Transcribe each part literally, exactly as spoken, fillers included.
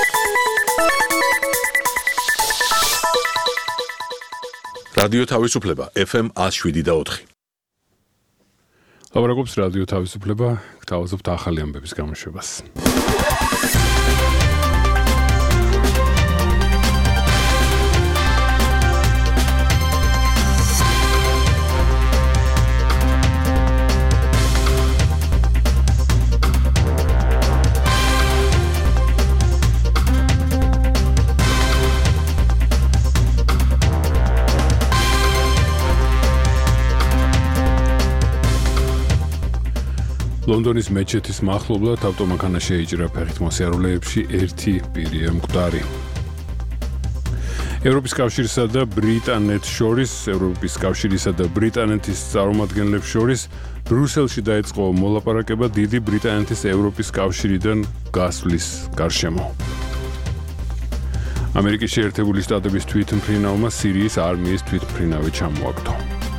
რადიო თავისუფლება F M one oh seven და four. ლაპარაკობს რადიო თავისუფლება, გთავაზობთ ახალი ამბების გამოშვებას. ლონდონის მეჩეთის მახლობლად ავტომანქანა შეიჭრა ფეხით მოსიარულეებში ერთი პირია მკვდარი. ევროპის კავშირსა და ბრიტანეთს შორის, ევროპის კავშირისა და ბრიტანეთის წარმომადგენლებს შორის ბრიუსელში დაიწყო მოლაპარაკება დიდი ბრიტანეთის ევროპის კავშირიდან გასვლის გარშემო. ამერიკის შეერთებული შტატების თვითმფრინავმა სირიის არმიის თვითმფრინავი ჩამოაგდო.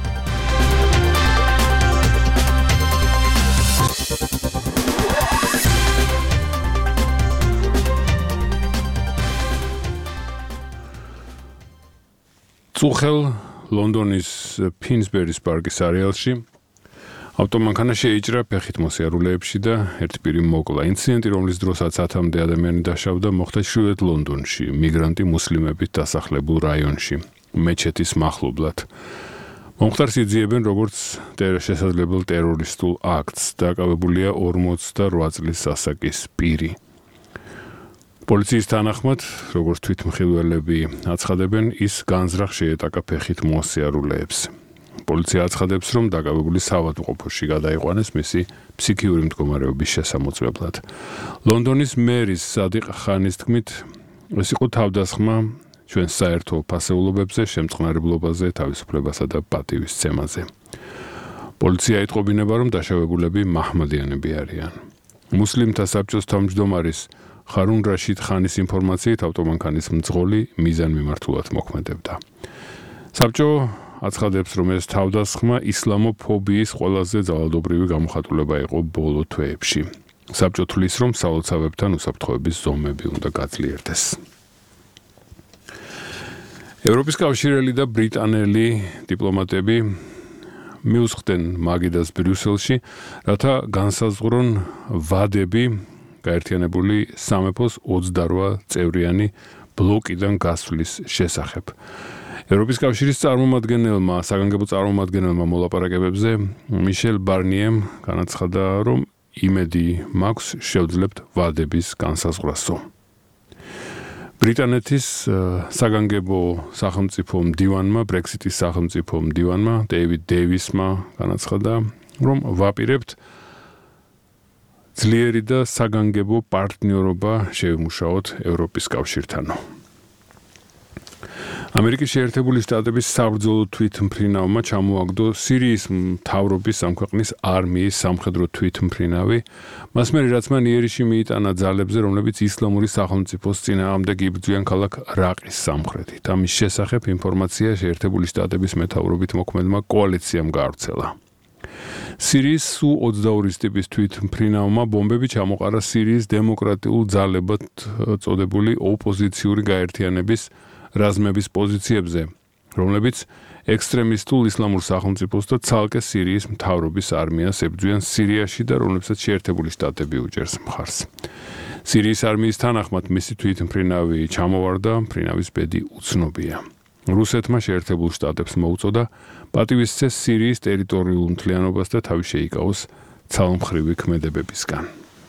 წუხელ ლონდონის ფინსბერის პარკის არეალში ავტომანქანა შეიჭრა ფეხით მოსიარულეებში და ერთი პირი მოკლა. ინციდენტი, რომლის დროსაც ათამდე ადამიანი დაშავდა, მოხდა ჩრდილოეთ ლონდონში, მიგრანტი მუსლიმებით დასახლებულ რაიონში, მეჩეთის მახლობლად. მომხდარს იძიებენ როგორც შესაძლებელ ტერორისტულ აქტს. დაკავებულია ორმოცდაოთხ წლის ასაკის პირი. პოლიციის თანახმად, როგორც თვითმხილველები აცხადებენ, ის განზრახ შეეტაკა ფეხით მოსიარულეებს. პოლიცია აცხადებს, რომ დაკავებული საავადმყოფოში გადაიყვანეს მისი ფსიქიური მდგომარეობის შესამოწმებლად. ლონდონის მერის სადიყ ხანის თქმით, ეს იყო თავდასხმა ჩვენს საერთო ფასეულობებზე, შემწყნარებლობაზე, თავისუფლებასა და პატივისცემაზე. პოლიცია იტყობინება, რომ დაშავებულები მაჰმადიანები არიან. მუსლიმთა საბჭოს თავმჯდომარის ხარუნ რაშიდ ხანის ინფორმაციით ავტომანქანის მძღოლი მიზანმიმართულად მოქმედებდა. საბჭო აცხადებს, რომ ეს თავდასხმა ისლამოფობიის ყველაზე ძალადობრივი გამოხატულება იყო ბოლო თვეებში. საბჭო თვლის, რომ სალოცავებთან უსაფრთხოების ზომები უნდა გაძლიერდეს. ევროპის კავშირელი და ბრიტანელი დიპლომატები მიუსხდნენ მაგიდას ბრიუსელში, რათა განსაზღვრონ ვადები გაერთიანებული სამეფოს ოცდარვა წევრიანი ბლოკიდან გასვლის შესახებ. ევროპის კავშირის წარმომადგენელმა, საგანგებო წარმომადგენელმა მოლაპარაკებებზე მიშელ ბარნიემ განაცხადა, რომ იმედი მაქვს შევძლებთ ვადების განსაზღვრასო. ბრიტანეთის საგანგებო სახელმწიფო მდივანმა, ბრექსიტის სახელმწიფო მდივანმა, დეივიდ დეივისმა განაცხადა, რომ ვაპირებთ ძლიერი და საგანგებო პარტნიორობა შევიმუშაოთ ევროპის კავშირთანო. ამერიკის შეერთებული შტატების საბრძოლო თვითმფრინავმა ჩამოაგდო სირიის მთავრობის ამ ქვეყნის არმიის სამხედრო თვითმფრინავი, მას მერე რაც მან იერიში მიიტანა ძალებზე, რომლებიც ისლამური სახელმწიფოს წინააღმდეგ იბრძვიან ქალაქ რაყის სამხრეთით. ამის შესახებ ინფორმაცია შეერთებული შტატების მეთაურობით მოქმედმა კოალიციამ გაავრცელა. სირიის სუ ოცდაორი ტიპის თვითმფრინავმა ბომბები ჩამოყარა სირიის დემოკრატიულ ძალებად წოდებული ოპოზიციური გაერთიანების რაზმების პოზიციებზე, რომლებიც ექსტრემისტულ ისლამურ სახელმწიფოს და ცალკე სირიის მთავრობის არმიას ებრძვიან სირიაში და რომლებსაც შეერთებული შტატები უჭერს მხარს. სირიის არმიის თანახმად მისი თვითმფრინავი ჩამოვარდა, მფრინავის ბედი უცნობია. რუსეთმა შეერთებულ შტატებს მოუწოდა პატივისცეს სირიის ტერიტორიულ მთლიანობას და თავი შეიკავოს ცალმხრივი ქმედებებისგან.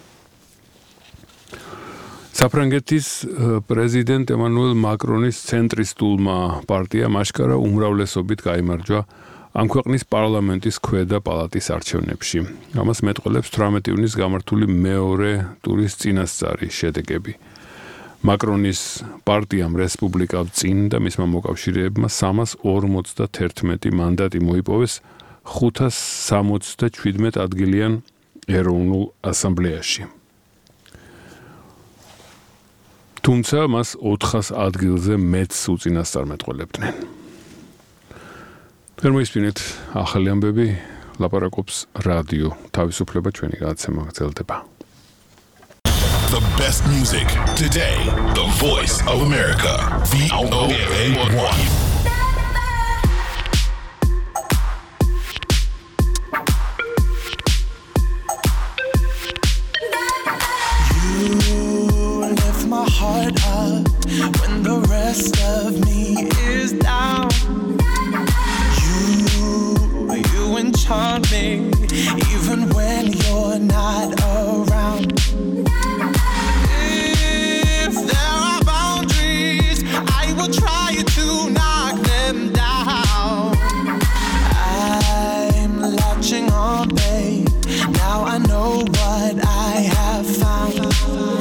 საფრანგეთის პრეზიდენტ ემანუელ მაკრონის ცენტრისტულმა პარტიამ აშკარა უმრავლესობით გაიმარჯვა ამ ქვეყნის პარლამენტის ქვედა პალატის არჩევნებში. ამას მეტყველებს თვრამეტი ივნის გამართული მეორე ტურის წინასწარი შედეგები. მაკრონის პარტიამ რესპუბლიკა წინ და მისმა მოკავშირეებმა სამას ორმოცდაათერთმეტი მანდატი მოიპოვეს ხუთას სამოცდაშვიდმეტ ადგილიან ეროვნულ ასამბლეაში. თუმცა მას ოთხას ადგილზე მეც უწინასწარმეტყველებდნენ. თერმოისპინეთ ახალი ამბები, ლაპარაკობს რადიო თავისუფლება, ჩვენი გადაცემა გრძელდება. The best music today. The voice of America. V O A one. Heart up when the rest of me is down. You, you enchant me even when you're not around. If there are boundaries, I will try to knock them down. I'm latching on, babe. Now I know what I have found.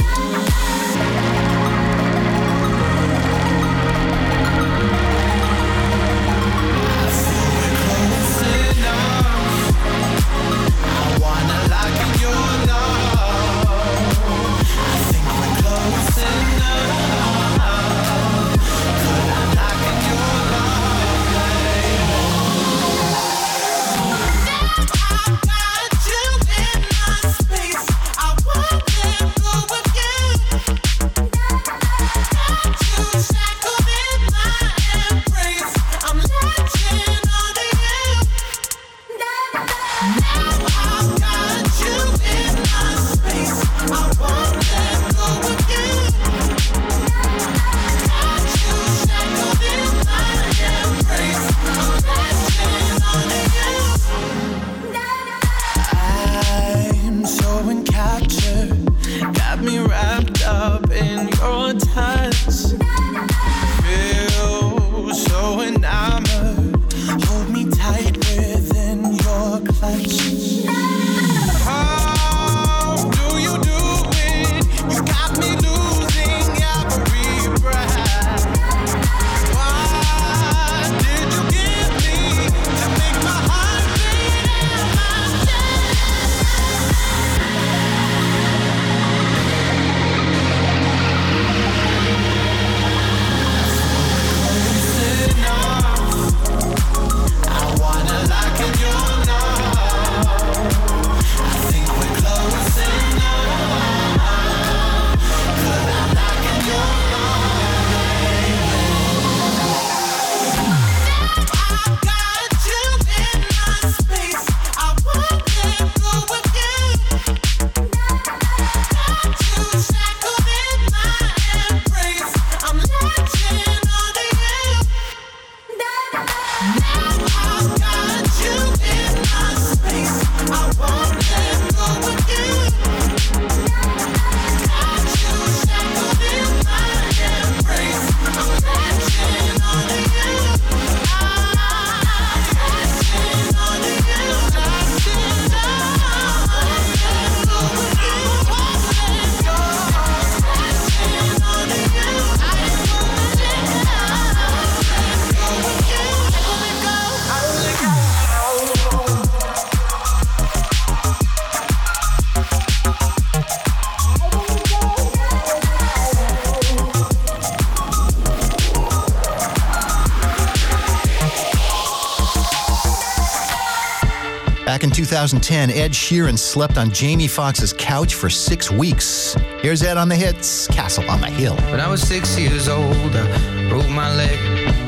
Back in two thousand ten, Ed Sheeran slept on Jamie Foxx's couch for six weeks. Here's Ed on the hits, Castle on the Hill. When I was six years old, I broke my leg.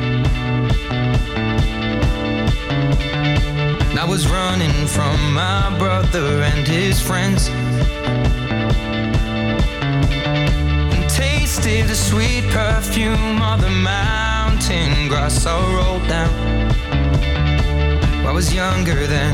And I was running from my brother and his friends, and tasted the sweet perfume of the mountain grass I rolled down. I was younger then.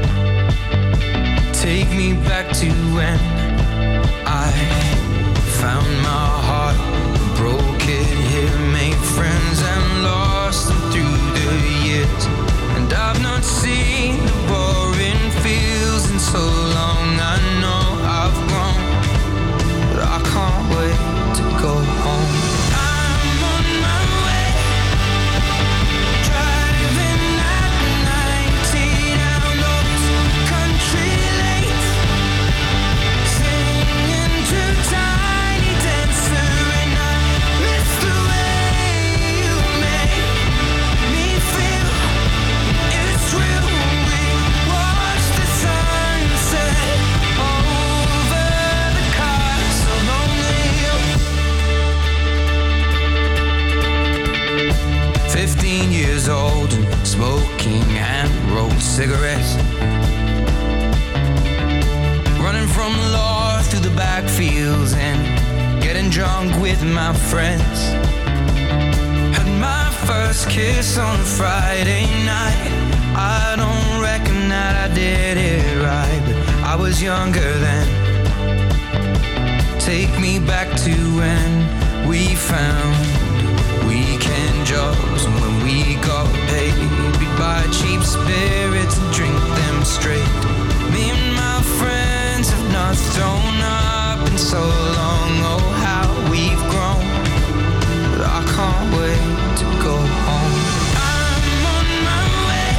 Take me back to when I found my heart, broke it here, made friends and lost them through the years. And I've not seen the boring fields in so long. I know I've grown, but I can't wait to go home. I'm on my way, driving at ninety down those country lanes. cigarettes. Running from law through the backfields and getting drunk with my friends. Had my first kiss on a Friday night. I don't reckon that I did it right, but I was younger then. Take me back to when we found weekend jobs, and when we got paid, we'd buy cheap spirits and drink them straight. Me and my friends have not thrown up in so long. Oh, how we've grown, but I can't wait to go home. I'm on my way,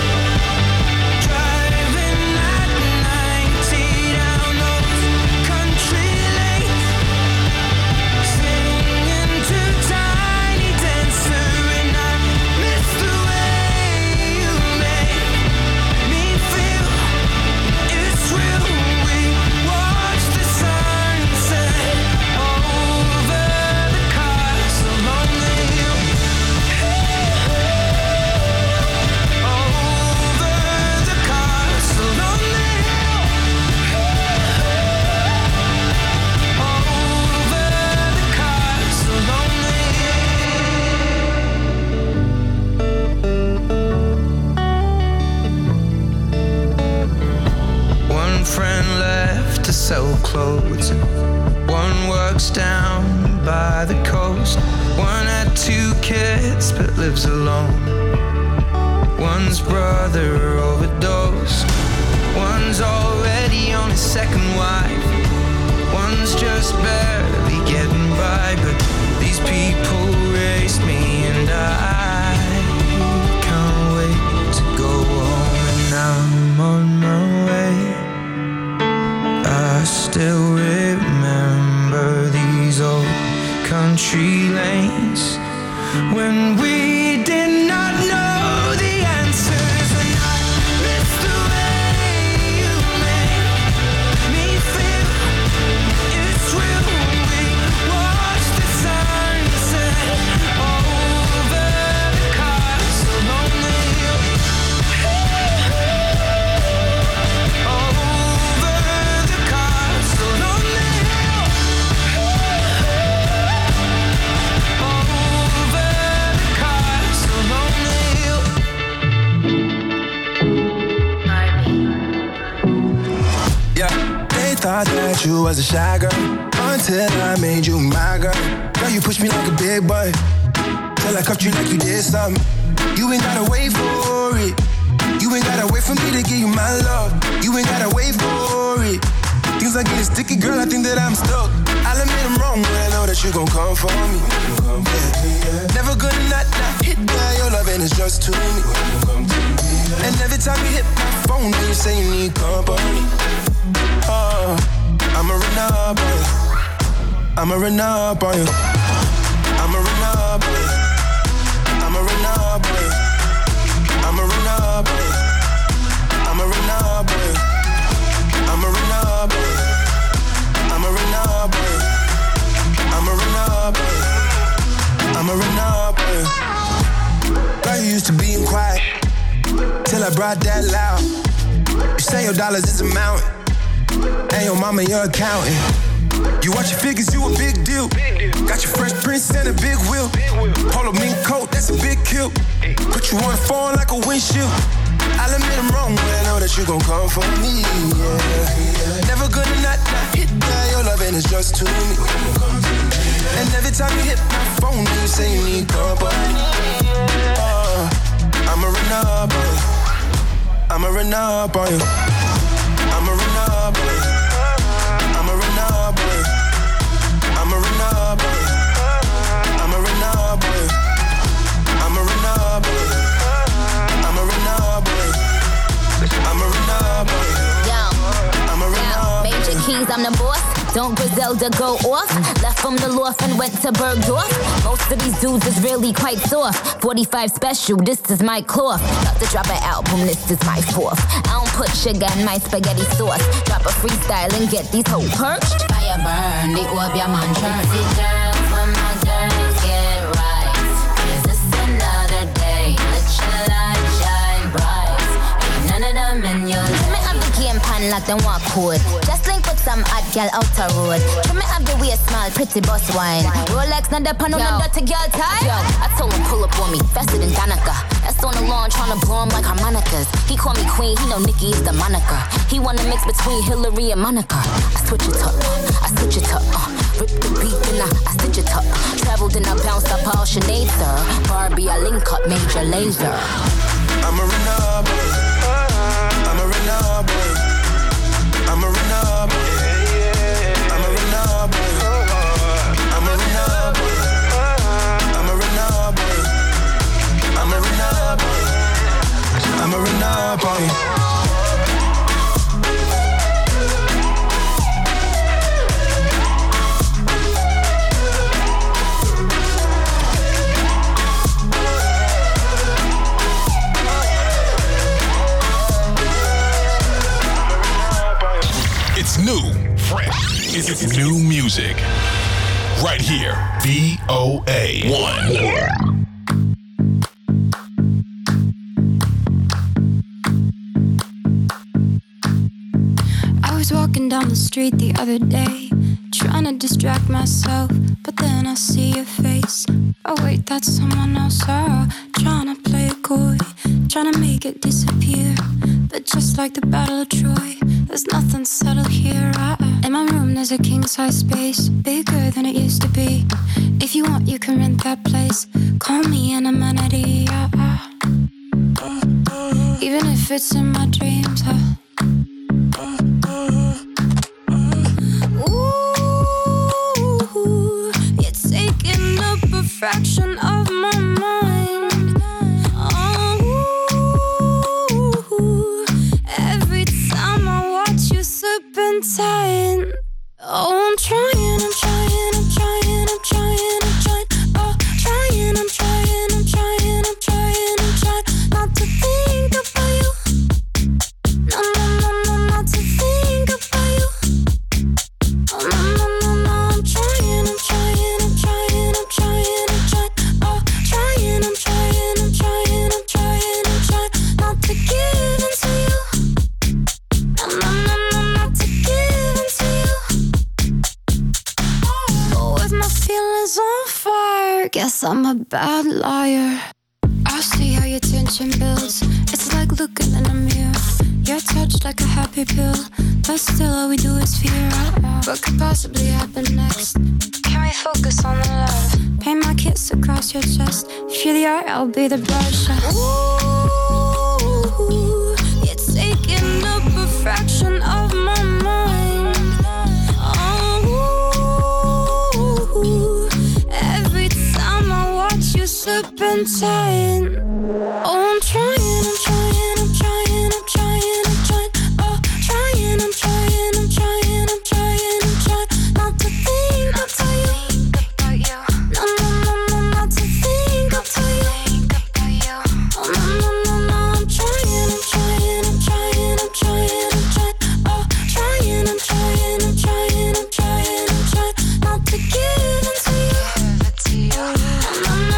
driving at ninety down those country lanes, singing to Tiny Dancer, and I miss the way you make me feel. It's real. We watch the sunset over the castle on the hill. Over the castle on the hill. Over the castle on the hill. One friend left to sell clothes, one works down by the coast. One had two kids but lives alone. One's brother overdosed. One's already on his second wife. One's just barely getting by. But these people raised me, and I can't wait to go home. And I'm on my way. I still remember these old country lanes when we did not know the answers, and I miss the way you make me feel. It's real. We watch the sunset over the castle on the hill. Over the castle on the hill. Over the castle on the hill. Yeah, they thought that you was a shy girl until I made you my girl. Girl, you pushed me like a big boy till I cuffed you like you did something. You ain't gotta wait for it. You ain't gotta wait for me to give you my love. You ain't gotta wait for it. Things are getting sticky, girl, I think that I'm stuck. I'll admit I'm wrong, but I know that you gon' come for me. Yeah. Never gonna not, not hit by your love, and it's just to me. And every time you hit my phone, you say you need company. Oh, I'ma run up on you. I'ma run up on you. I'ma run up on you. I'ma run up on you. I'ma run up on you. I'ma run up on you. I'ma run up on you. I'ma run up on you. I'ma run up on you. I'ma run up on you. Girl, you used to being quiet till I brought that loud. You say your dollars is a mountain, and your mama your accountant. You watch your figures, you a big deal. Got your Fresh Prince and a big wheel. Polo mink coat, that's a big kill. Put you on the phone like a windshield. I'll admit I'm wrong, but I know that you gon' come for me. Yeah. Never gonna not, not hit by your love, and it's just to me. And every time you hit my phone, you say you need company. Oh, I'ma run up on you. I'ma run up on you. I'ma run up on you. I'ma run up on you. I'ma run up on you. I'ma run up on you. I'ma run up on you. I'ma run up on you. I'ma run up on you. Yo, I'ma run up. Major Keys, I'm the boss. Don't Griselda go off? Left from the loft and went to Bergdorf. Most of these dudes is really quite soft. forty-five special, this is my cloth. About to drop an album, this is my fourth. I don't put sugar in my spaghetti sauce. Drop a freestyle and get these hoes perched. Fire burn, the orb your man church. See girls when my girls get right. Is this another day? Let your light shine bright. Ain't man like them walk code. Just link with some hot girl out the road. Try me have the way small, pretty boss wine. Rolex, not the pan on the dirty girl tie. Yo, I told him pull up on me, faster than Danica. That's on the lawn, tryna blow him like harmonicas. He call me queen, he know Nikki is the moniker. He wanna mix between Hillary and Monica. I switch it up, I switch it up. Uh, rip the beat and I, I stitch it up. Traveled and I bounced up all Sinead, sir. Barbie, I link up Major Lazer. I'm a renegade. I'm a renegade. I'm a renegade. I'm a renegade. I'm a renegade. I'm a renegade. I'm a renegade. I'm a renegade. It's new, fresh. It's new music. Right here, V O A one. I was walking down the street the other day, trying to distract myself, but then I see your face. Oh wait, that's someone else. Oh, trying to play it coy, trying to make it disappear. But just like the Battle of Troy, there's nothing subtle here. uh, In my room there's a king-size space, bigger than it used to be. If you want, you can rent that place. Call me an amenity. uh, uh. Even if it's in my dreams. uh. Ooh, you're taking up a fraction of my mind. Serpentine. Oh, I'm trying, I'm trying, I'm trying, I'm trying, I'm trying. Oh, trying, I'm trying, I'm trying, I'm trying, I'm trying not to think about you. No, no, no, no, not to think about you. Oh, no, no, no, no, I'm trying, I'm trying, I'm trying, I'm trying, I'm trying. Oh, trying, I'm trying, I'm trying, I'm trying, I'm trying not to give in to you. No, no, no. On fire, guess I'm a bad liar. I see how your tension builds. It's like looking in a mirror. You're touched like a happy pill, but still all we do is fear. What could possibly happen next? Can we focus on the love? Paint my kiss across your chest. If you're the art, I'll be the brush. Ooh, you're taking up a fraction of my mind. Serpentine. Oh, I'm trying, I'm trying, I'm trying, I'm trying, I'm trying. Oh, trying, I'm trying, I'm trying, I'm trying, I'm trying not to think about you. No, no, no, no, not to think about you. Oh, no, no, no, no, I'm trying, I'm trying, I'm trying, I'm trying, I'm trying. Oh, trying, I'm trying, I'm trying, I'm trying, I'm trying not to give in to you. No, no, no.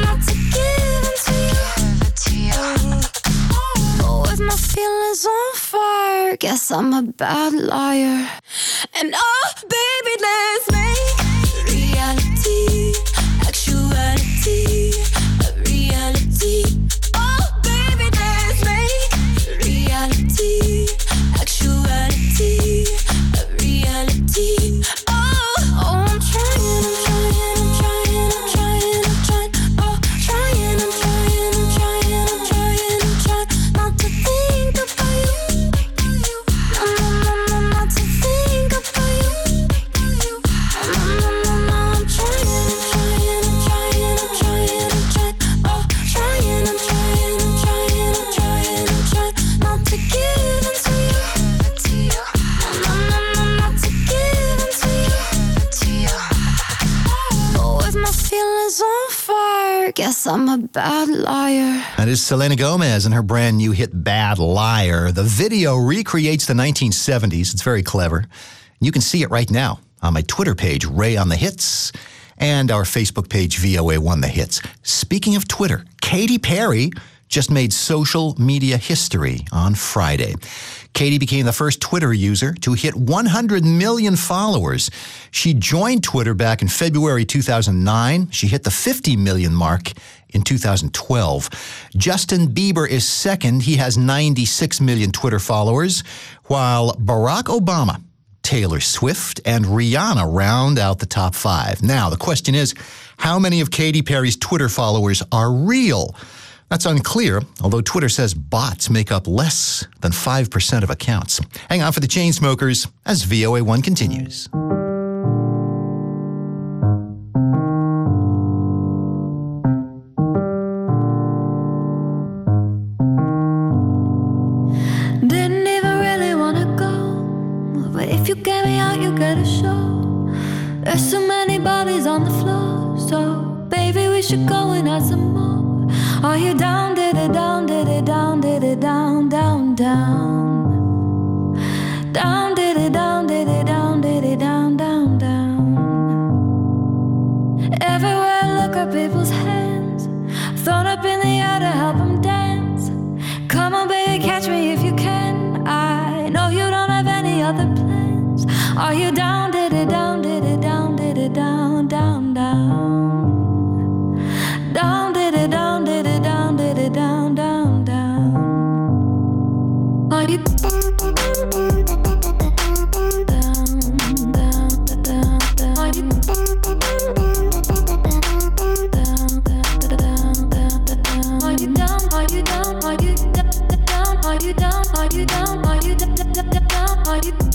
Feelings on fire, guess I'm a bad liar. And oh, baby, let's make reality, actuality, a reality. Oh, baby, let's make reality, actuality, a reality. Oh, oh, I'm trying, I'm trying, I'm trying, I'm trying, I'm trying. Oh, trying, I'm trying, I'm trying, I'm trying, I'm trying not to think. Guess I'm a bad liar. That is Selena Gomez and her brand new hit, Bad Liar. The video recreates the nineteen seventies. It's very clever. You can see it right now on my Twitter page, Ray on the Hits, and our Facebook page, V O A one The Hits. Speaking of Twitter, Katy Perry just made social media history on Friday. Katy became the first Twitter user to hit one hundred million followers. She joined Twitter back in February two thousand nine. She hit the fifty million mark in two thousand twelve. Justin Bieber is second. He has ninety-six million Twitter followers, while Barack Obama, Taylor Swift, and Rihanna round out the top five. Now, the question is, how many of Katy Perry's Twitter followers are real? That's unclear, although Twitter says bots make up less than five percent of accounts. Hang on for the Chainsmokers as V O A one continues. Didn't even really want to go, but if you get me out, you get a show. There's so many bodies on the floor, so baby, we should go and add some more. Are you down, did it down, did it down, did it down, down, down? Down, did it down, did it down, did it down, down, down. Everywhere I look at people's hands, thrown up in the air to help them dance. Come on, baby, catch me if you can. I know you don't have any other plans. Are you down, did it down, did it down, did it down, down, down? Down, did it down, did it down, did it down, down, down. Are you down, down, down, down? Are you down, down, down, down? Are you down, are you down, are you down, are you down, are you down, are you down, are you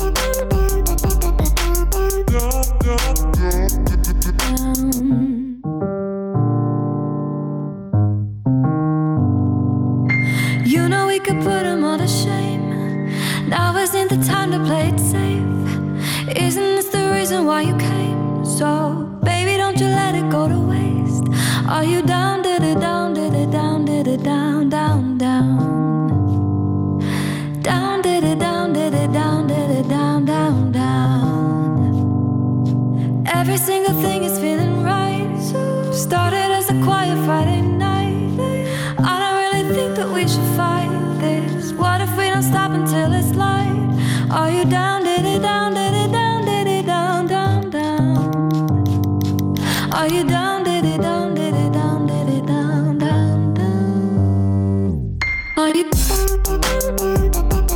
You know we could put them all to shame. Now isn't the time to play it safe. Isn't this the reason why you came? So, baby, don't you let it go to waste. Are you down, did it down, did it down, did it down, down, down? Down, did it down, did it down, did it down, down, down. Every single thing is feeling right. Started as a quiet Friday night. I don't really think that we should fight this. What if we don't stop until it's light? Are you down, did it down, did it down, did it down, down, down? Are you down, did it down, did it down, did it down, down, down? Are you down, down,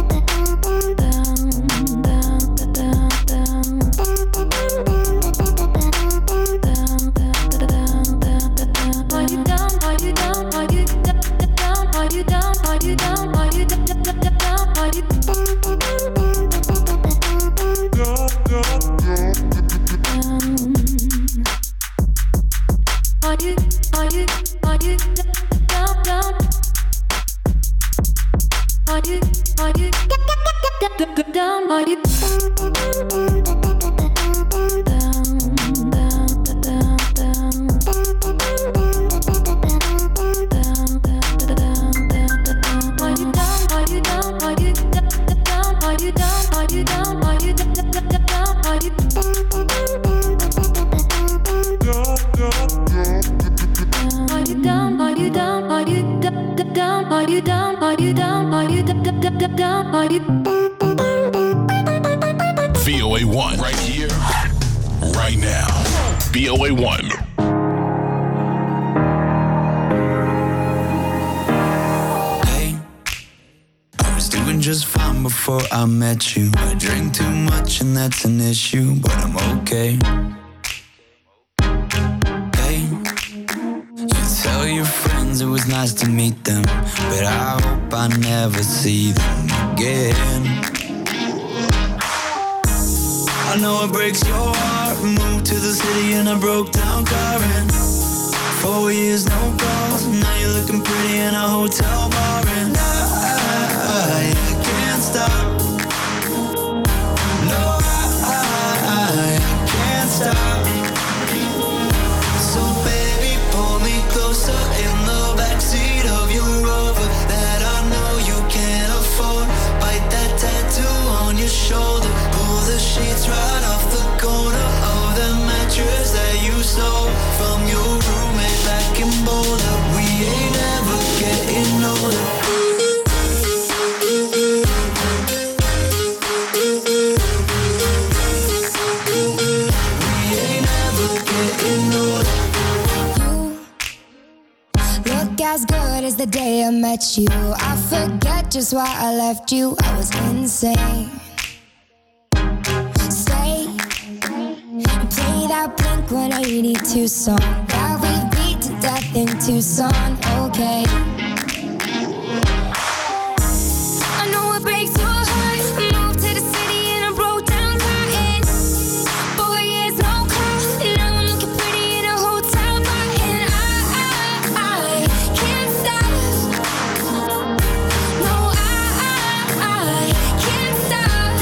down, down, down? Are you down, are you down, are you down, are you down, are you down, are you down, are you Are you, are you, are you down, down? Are you, are you down, are you down, are you down, are you down, are you down, are you V O A one, right here, right now. V O A one. Hey, I was doing just fine before I met you. I drink too much and that's an issue, but I'm okay. Tell your friends it was nice to meet them, but I hope I never see them again. I know it breaks your heart. Moved to the city in a broke down car, and four years no calls. Now you're looking pretty in a hotel bar, and I, I can't stop. No, I, I can't stop. Closer in the backseat of your Rover that I know you can't afford. Bite that tattoo on your shoulder. Pull the sheets right off the corner of the mattress that you stole from your roommate back in Boulder. We ain't ever getting as good as the day I met you. I forget just why I left you. I was insane. Stay and play that Blink one eighty-two song that we beat to death in Tucson. Okay. I know it breaks your heart. Moved to the city and I broke down crying. Four years no call. Now I'm looking pretty in a hotel bar, and I, I, I can't stop. No, I, I, I can't stop.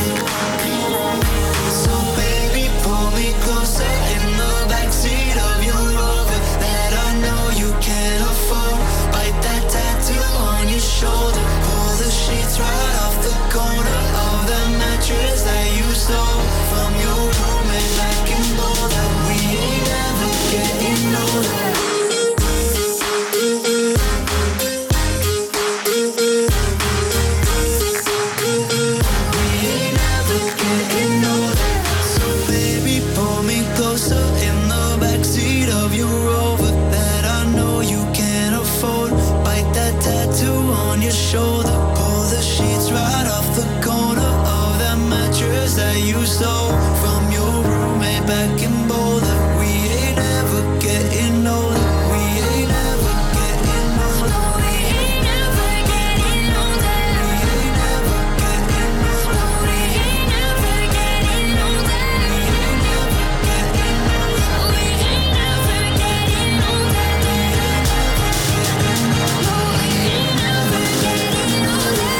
So baby, pull me closer in the backseat of your Rover that I know you can't afford. Bite that tattoo on your shoulder. Pull the sheets right off the corner of the mattress that you stole from your roommate back in Boulder. We ain't ever getting older. We ain't ever getting older. So baby, pull me closer in the backseat of your Rover that I know you can't afford. Bite that tattoo on your shoulder. Pull the sheets right off the corner of that mattress that you stole from your roommate back in Boulder. We ain't ever getting older. We ain't ever getting older. We ain't ever getting older. We ain't ever getting older. We ain't ever getting older. We ain't ever getting older. We ain't ever getting older.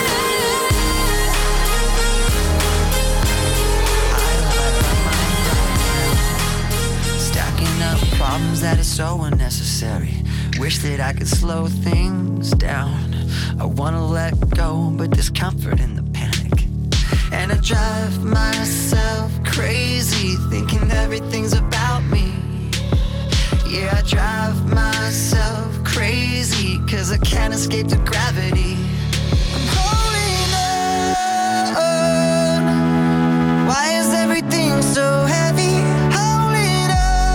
Stacking up problems that are so unnecessary. Wish that I could slow things down. I wanna let go, but there's comfort in the panic. And I drive myself crazy, thinking everything's about me. Yeah, I drive myself crazy, cause I can't escape the gravity. I'm holding on. Why is everything so heavy? Holding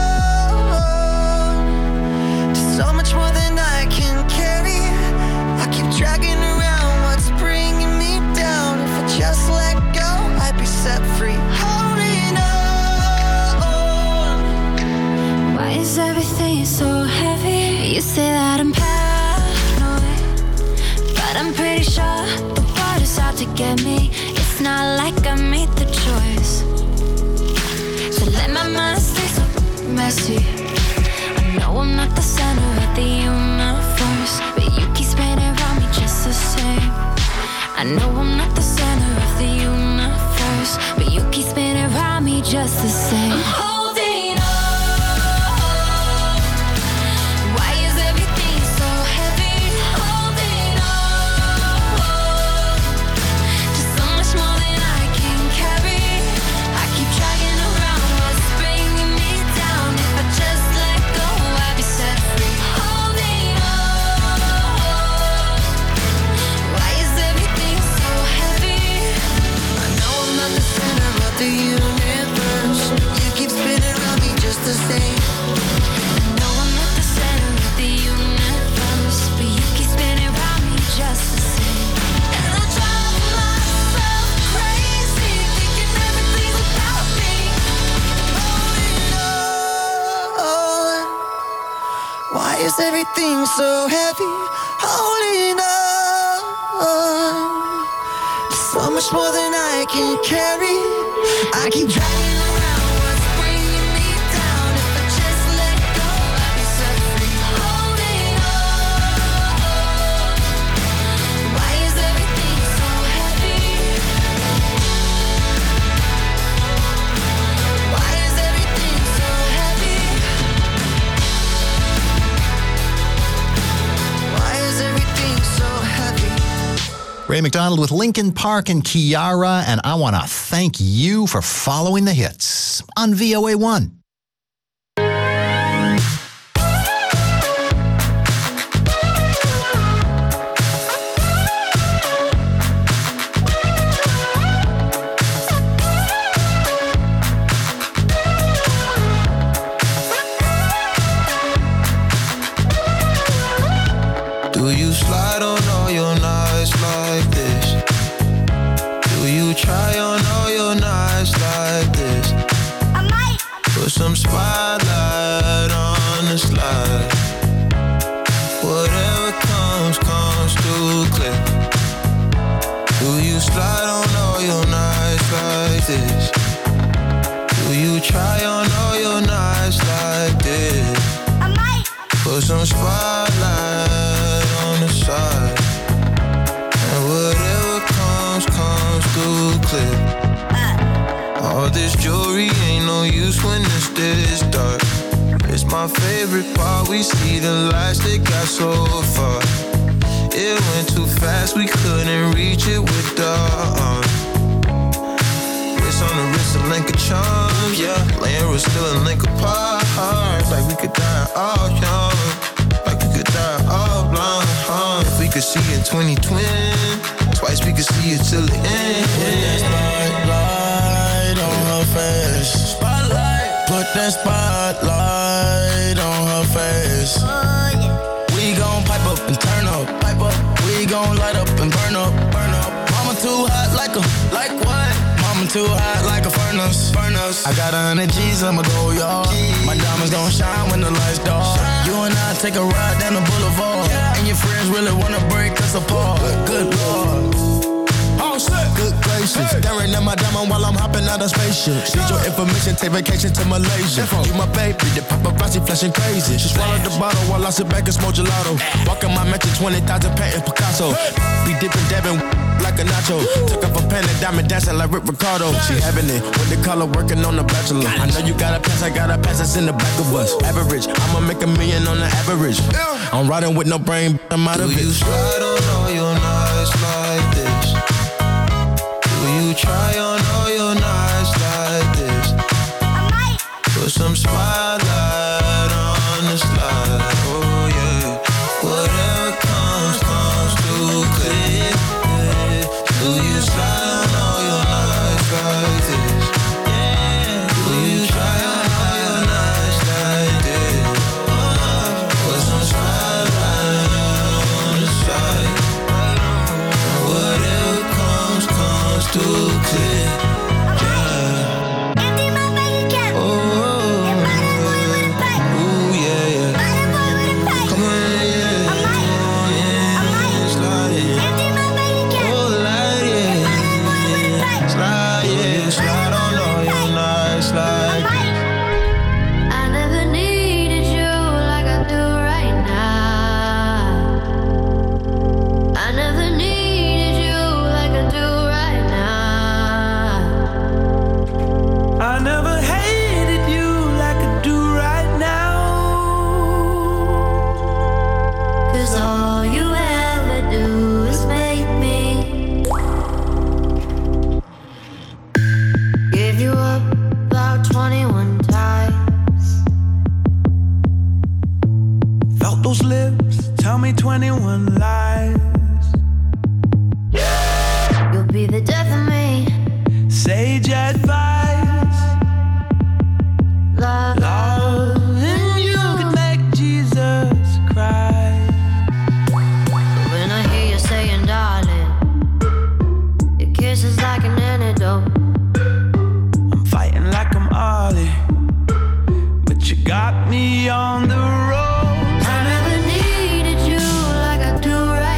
on to so much more than I can carry. I keep dragging around what's bringing me down. If I just let go, I'd be set free. Holding on. Why is everything so heavy? You say that I'm paranoid, but I'm pretty sure the water's out to get me. It's not like I made the choice to let my mind stay so messy. I know I'm not the center of the universe, but you keep spinning around me just the same. I know I'm not the center of the universe, but you keep spinning around me just the same. I'm holding on. Why is everything so heavy? Holding on to so much more than I can carry. I keep dragging around what's bringing me down. If I just let go, I'd be set free. Holding on. Why is everything so heavy? I know I'm not the center of the universe. You keep spinning around me just the same. I know I'm not the center of the universe, but you keep spinning around me just the same. And I drive myself crazy, thinking everything's about me. Holding on. Why is everything so heavy? Holding on. So much more than I can carry. I keep dragging around what's bringing me down. If I just let go, I'd be set free. Holding on. Why is everything so heavy? Why is everything so heavy? Why is everything so heavy? Ray McDonald with Linkin Park and Kiara, and I want to thank you for following the hits on V O A one. Put some spotlight on the slide. Whatever comes, comes through clear. Do you slide on all your nights like this? Do you try on all your nights like this? I might. Put some spotlight on the side. And whatever comes, comes through clear. All this jewelry ain't no use when it's this dark. It's my favorite part, we see the lights that got so far. It went too fast, we couldn't reach it with the arm. Wrist on the wrist, a link of charms, yeah. Laying was still a link apart. Like we could die all young, like we could die all blind, huh? If we could see in twenty twenty, twice we could see it till the end. Put that spotlight on her face. Spotlight. Put that spotlight on her face. Oh, yeah. We gon' pipe up and turn up, pipe up. We gon' light up and burn up, burn up. Mama too hot like a, like what? Mama too hot like a furnace, furnace. I got a hundred G's, I'ma go, y'all. My diamonds gon' shine when the lights dark. You and I take a ride down the boulevard, yeah. And your friends really wanna break us apart. Good Lord. Oh shit. Good gracious, hey. Staring at my diamond while I'm hopping out of spaceship. Need your information, take vacation to Malaysia. You my baby, the paparazzi flashing crazy. She swallowed the bottle while I sit back and smoke gelato. Walking my mansion, twenty thousand patent Picasso. Be dipping, dabbing like a nacho. Took up a pen and diamond dancing like Rick Ricardo. She having it with the color working on the bachelor. I know you got a pass, I got a pass that's in the back of us. Average, I'ma make a million on the average. I'm riding with no brain, I'm out of it. Do you slide on all your nights like this? Do you try on all your nights like this? I might. Put some spotlight on the slide. Oh yeah. Whatever comes, comes through clear. Yeah. Do you slide on all your nights like this? Yeah. Do you try on all your nights like this? Put some spotlight on the side. Whatever comes, comes through clear. Yeah. Empty my bank account. Oh. And buy that boy with a pipe. Ooh, yeah, yeah. Buy that boy with a pipe. Come on, yeah. I might. Yeah, I might. slide it. Empty my bank account. Oh, slide And it. buy that boy with a pipe. Slide, yeah. Slide on all your nights I like might. I never needed you like I do right now. I never needed you like I do right now. I never hated you like I do right now. Cause all you ever do is make me give you up about twenty-one times. Felt those lips tell me twenty-one lies. You'll be the death of me. Sage advice. Love, Loving you could make Jesus cry. when I hear you saying darling, your kiss is like an antidote. I'm fighting like I'm Ollie, but you got me on the road. I never needed you like I do right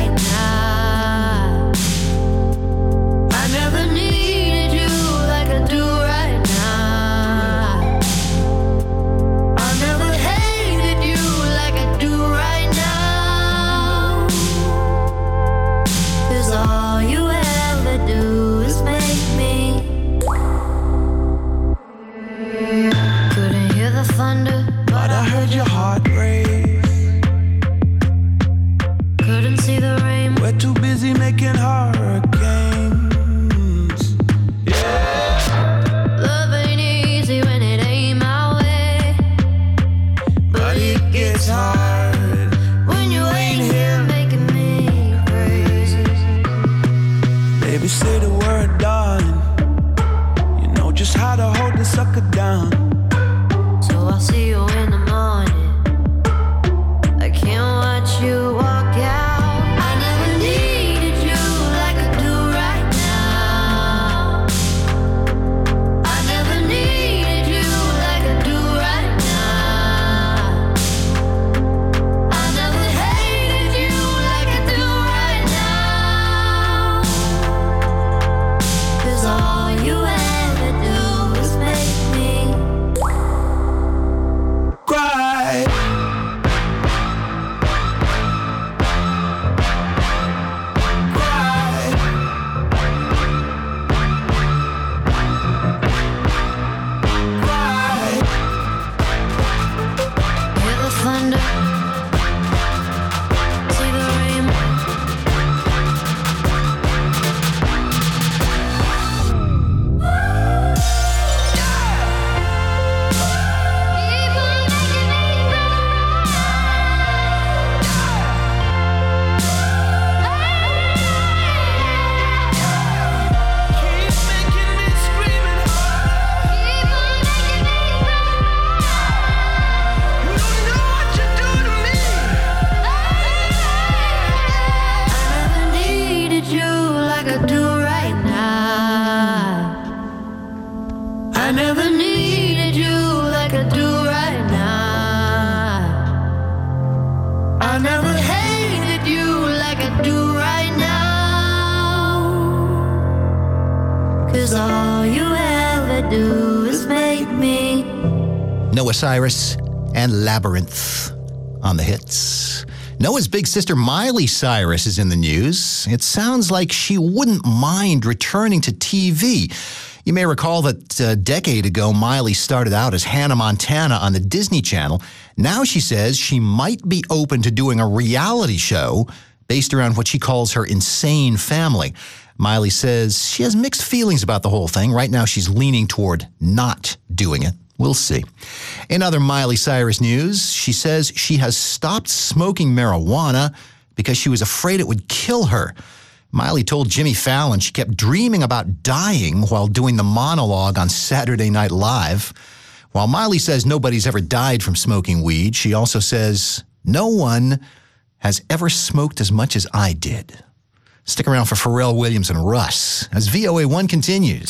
I never hated you like I do right now. 'Cause all you ever do is make me. Noah Cyrus and Labyrinth on the hits. Noah's big sister Miley Cyrus is in the news. It sounds like she wouldn't mind returning to T V. You may recall that a decade ago, Miley started out as Hannah Montana on the Disney Channel. Now she says she might be open to doing a reality show based around what she calls her insane family. Miley says she has mixed feelings about the whole thing. Right now, she's leaning toward not doing it. We'll see. In other Miley Cyrus news, she says she has stopped smoking marijuana because she was afraid it would kill her. Miley told Jimmy Fallon she kept dreaming about dying while doing the monologue on Saturday Night Live. While Miley says nobody's ever died from smoking weed, she also says no one has ever smoked as much as I did. Stick around for Pharrell Williams and Russ as V O A one continues.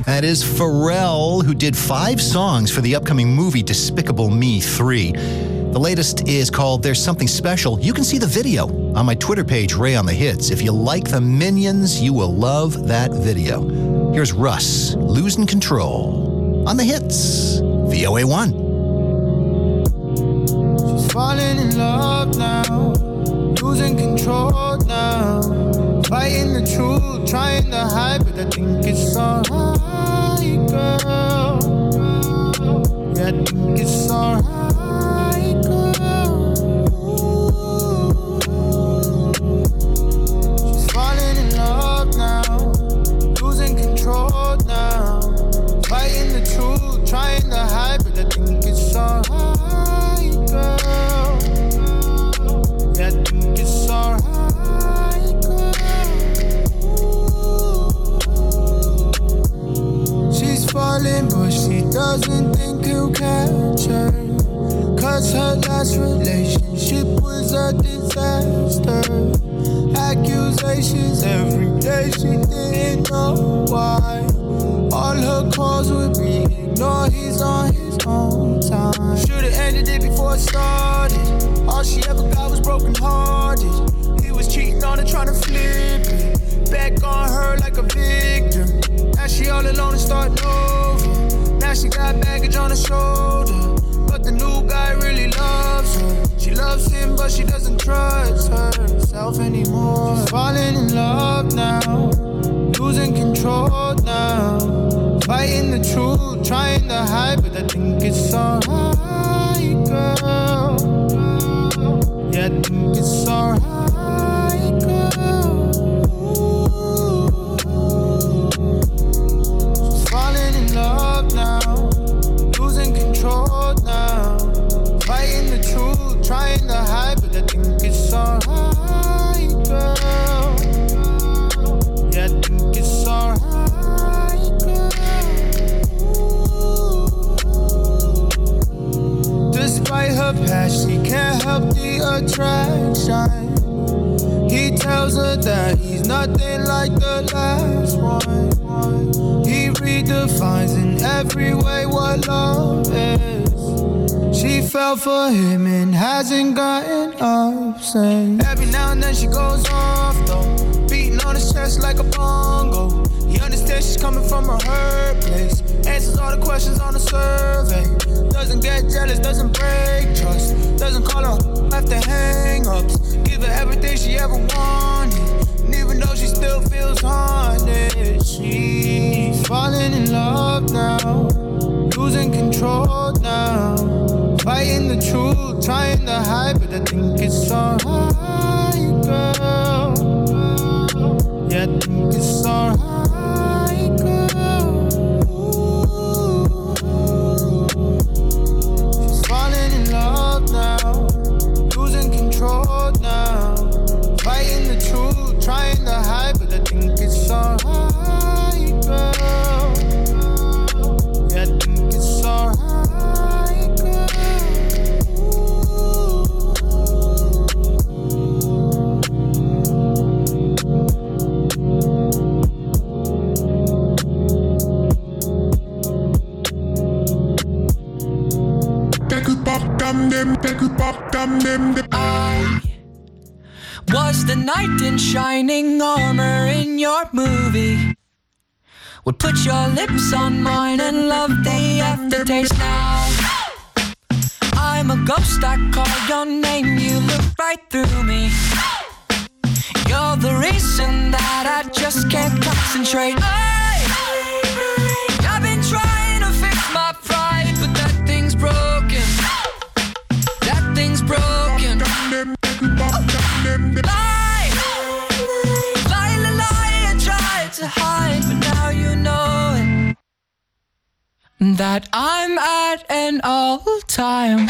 That is Pharrell, who did five songs for the upcoming movie Despicable Me three. The latest is called There's Something Special. You can see the video on my Twitter page, Ray on the Hits. If you like the Minions, you will love that video. Here's Russ, Losing Control, on the Hits, V O A one. She's falling in love now, losing control now, fighting the truth, trying to hide, but I think it's alright, girl. Yeah, I think it's alright, girl. She's falling in love now, losing control now, fighting the truth, trying to hide, but I think it's alright, girl. Yeah, I think it's alright, girl. She's falling, but she doesn't think he'll catch her, 'cause her last relationship was a disaster. Accusations every day, she didn't know why. All her calls would be ignored, he's on his own time. Should've ended it before it started. All she ever got was broken hearted. He was cheating on her, trying to flip it back on her like a victim. Now she all alone and starting over. Now she got baggage on her shoulder, but the new guy really loves her. She loves him, but she doesn't trust herself anymore. She's falling in love now, losing control now, fighting the truth, trying to hide, but I think it's alright, girl. Yeah, I think it's alright, girl. She's falling in love now, losing control now, fighting the truth, trying to hide, but I think it's alright, girl. Yeah, I think it's alright, girl. Despite her past, she can't help the attraction. He tells her that he's nothing like the last one. He redefines in every way what love is. She fell for him and hasn't gotten up since. Every now and then she goes off though, beating on his chest like a bongo. He understands she's coming from a hurt place, answers all the questions on the survey. Doesn't get jealous, doesn't break trust, doesn't call her after hang-ups. Give her everything she ever wanted, and even though she still feels haunted, she's falling in love now, losing control now, fighting the truth, trying to hide, but I think it's alright, girl. Yeah, I think it's alright, girl. She's falling in love now, losing control now, fighting the truth, trying to hide, but I think it's alright, girl. Yeah, I think it's alright, girl. I was the knight in shining armor in your movie. Would put your lips on mine and love the aftertaste now. I'm a ghost, I call your name, you look right through me. You're the reason that I just can't concentrate. I, I've been trying to fix my pride, but that thing's broken. That thing's broken. Lie, lie, lie, lie, I tried to hide, but now you know it. That I'm at an all-time.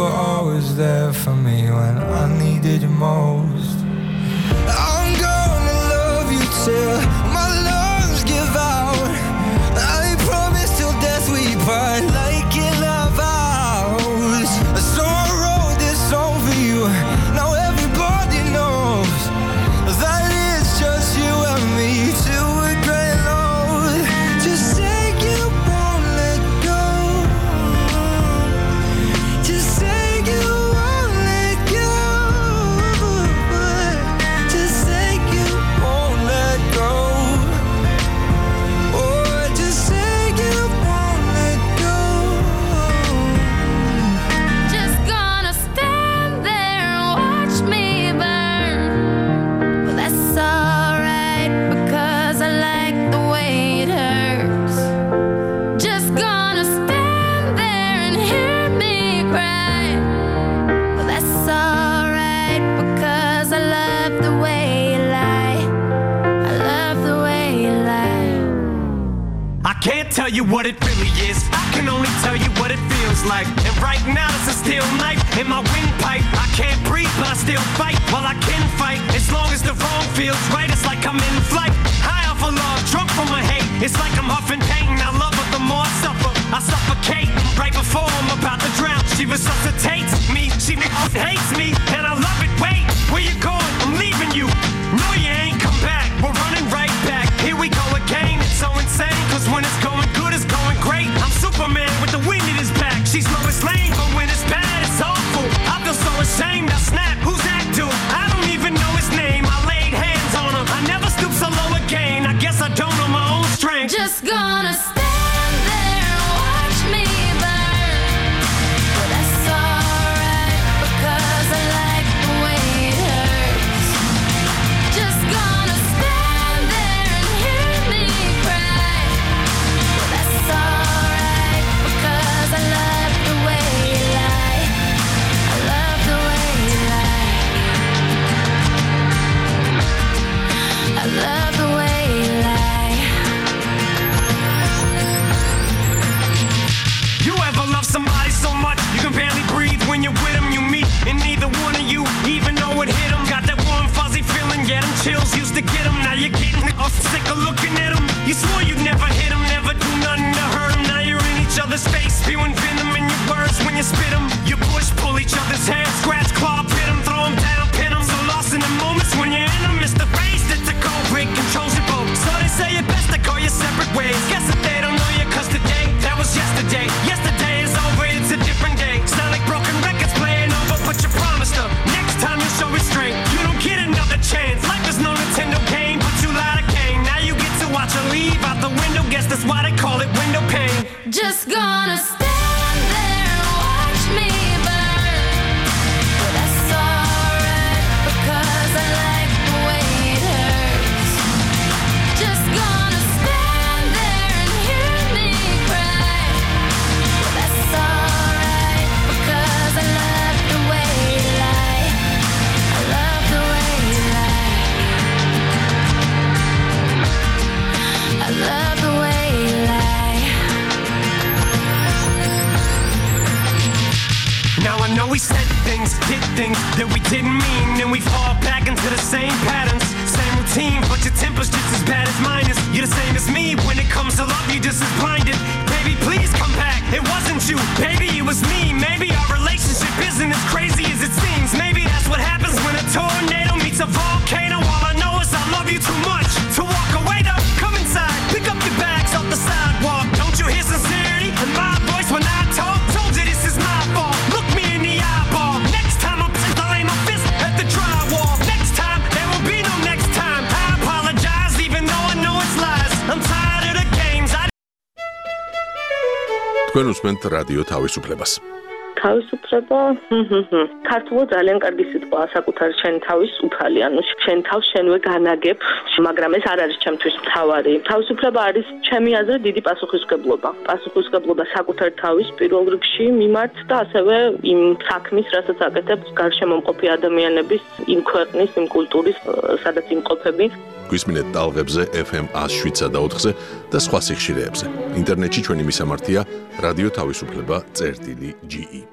were always there for me when I needed you most. I'm gonna love you till my lungs give out. I promise till death we part like in our vows. So I wrote this song for you. Now everybody knows that it's just you and me till we're growing old. Just say you won't let go. Just say you won't let go. Just say you won't let go. Oh, just say you won't let go. Just gonna stand there and watch me burn. But that's alright because I like the way it hurts. Just gonna stand there and hear me cry. But that's alright because I love the way you lie. I love the way you lie. I can't tell you what it really is. I can only tell you what it feels like. And right now it's a steel knife in my windpipe. I can't breathe, but I still fight. Well, I can fight as long as the wrong feels right. It's like I'm in flight, high off of love, drunk from my hate. It's like I'm huffing pain. I love her the more I suffer. I suffocate right before I'm about to drown. She resuscitates me. She hates me, and I love it. Wait, where you going? I'm leaving you. No, you ain't come back. We're running right back. Here we go again. It's so insane, cause when it's going good, it's going great. I'm Superman with the wind in his back. She's Lois Lane, but when it's bad, it's awful. I feel so ashamed. I snap. Who's that dude? I don't even know his name. I laid hands on him. I never stoop so low again. I guess I don't know my own strength. Just gonna stand there and watch me burn. But that's alright because I like the way it hurts. Just gonna stand there and hear me cry. But that's alright because I love the way you lie. I love the way you lie. I love the way you lie. You ever love somebody so much you can barely breathe when you're with them? You meet and neither one of you even know it hit them. Got that warm fuzzy feeling, yeah, them chills used to get them. Now you're getting off sick of looking at them. You swore you'd never hit them, never do nothing to hurt them. Now you're in each other's face, spewing venom in your words when you spit them. You push, pull each other's hair, scratch, claw, pit them, throw them down, pin them. So lost in the moments when you're in them, it's the phrase that the cold break controls your boat. So they say it best to go your separate ways. Guess that they don't know you cause today, that was yesterday. Yesterday is over, it's a different day. Sound like broken records playing over, but you promised her next time you show restraint. You don't get another chance. Life is no Nintendo game, but you lied again. Now you get to watch her leave out the window. Guess that's why they call it window pane. Just gonna stand there and watch me burn. But that's alright because I like the way it hurts. Just gonna stand there and hear me cry. But that's alright because I love the way you lie. I love the way you lie. I love the way you lie. Now I know we said things, did things that we didn't mean, and we fall back into the same patterns, same routine, but your temper's just as bad as mine is. You're the same as me when it comes to love, you're just as blinded. Baby, please come back. It wasn't you, baby, it was me. Maybe our relationship isn't as crazy as it seems. Maybe that's what happens when a tornado meets a volcano. All I know is I love you too much to walk away. Though, come inside, pick up your bags off the sidewalk. Don't you hear sincerity in my voice when I talk? Told you this is my fault. Look me in the eyeball. Next time I'm I'll aim my fist at the drywall. Next time there won't be no next time. I apologize even though I know it's lies. I'm tired of the games. I თქვენ უსმენთ რადიო თავისუფლებას. თავისუფლება ქართულად ძალიან კარგი სიტყვაა საკუთარი შენი თავის უფალი, ანუ შენ თავს შენვე განაგებ, მაგრამ ეს არ არის ჩემთვის მთავარი. თავისუფლება არის ჩემი აზრით დიდი პასუხისმგებლობა. პასუხისმგებლობა საკუთარი თავის პირველ რიგში მიმართ და ასევე იმ საქმის, რასაც აკეთებს გარშემო მყოფი ადამიანების, იმ ქვეყნის, იმ კულტურის, სადაც იმყოფები. გვისმინეთ ტალღებზე ეფ ემ one oh seven და ოთხზე და სხვა სიხშირეებზე. ინტერნეტში ჩვენი მისამართია რადიო თავისუფლება წერტილი ჯი ი.